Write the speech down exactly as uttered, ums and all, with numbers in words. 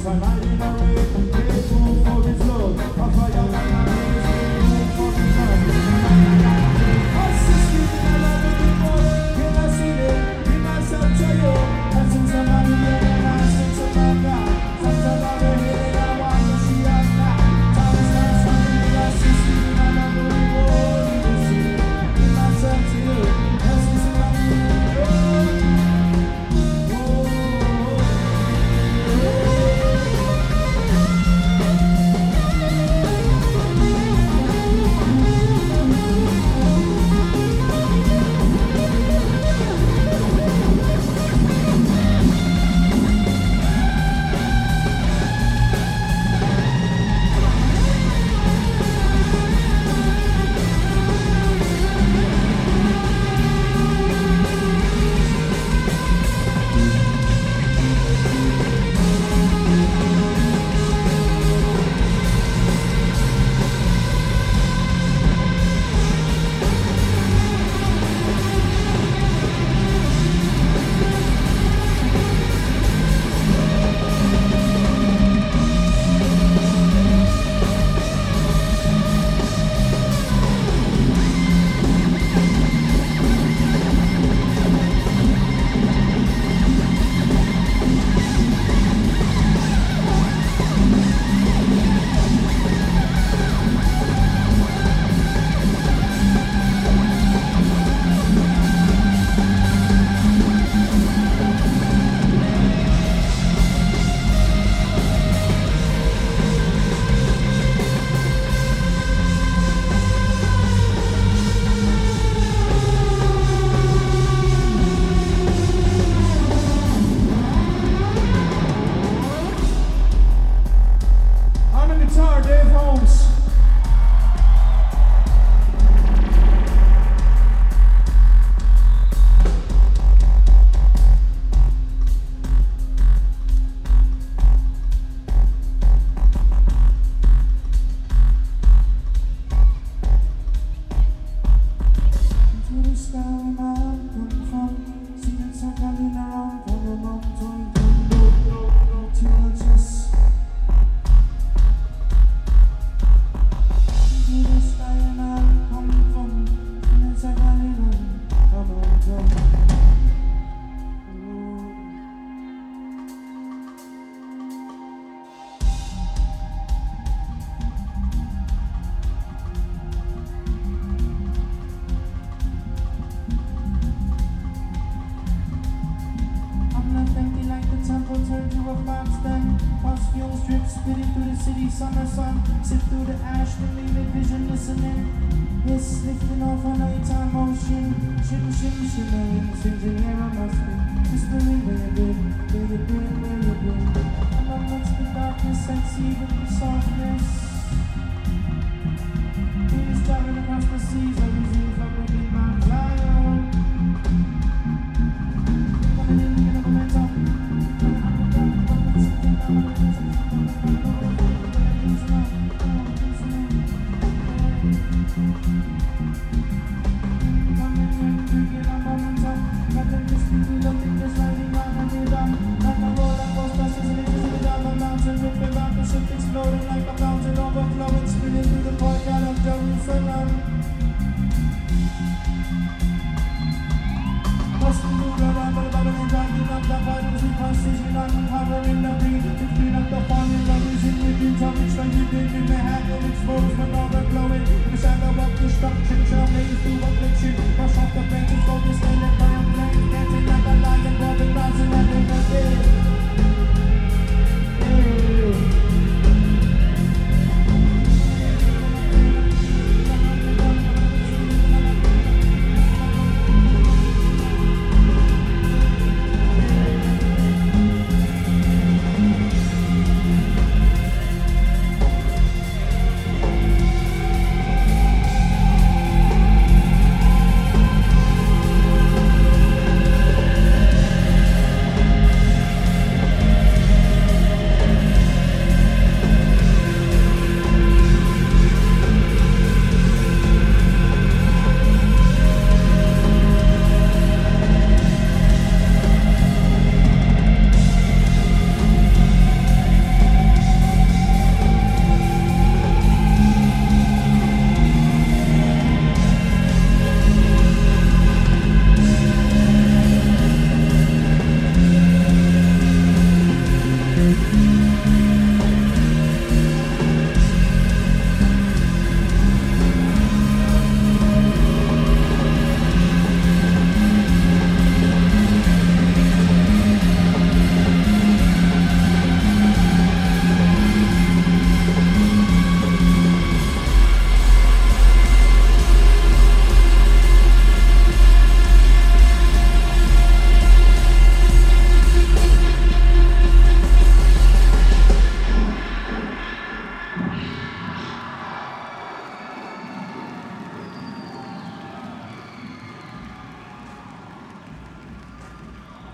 Summer sun, sit through the ash, relieving vision, listening. Yes, lifting off a nighttime motion. Shim, shim, shimmering, singing here I must be. Whispering where you been, where you been, where you been. And amongst the darkness and see the softness. Penis traveling across the seas, I resume from the big man Zion. Coming in, in a momentum. Exploding like a mountain overflowing, spilling through the courtyard of Jerusalem. Busting through the rumble, bubbling, dragging up the vitals with precision, uncovering the breed, lifting up the fire, rising within topics like you did in the handle, exposed but overflowing. The shadow of destruction shall blaze through affliction, brush off the paint and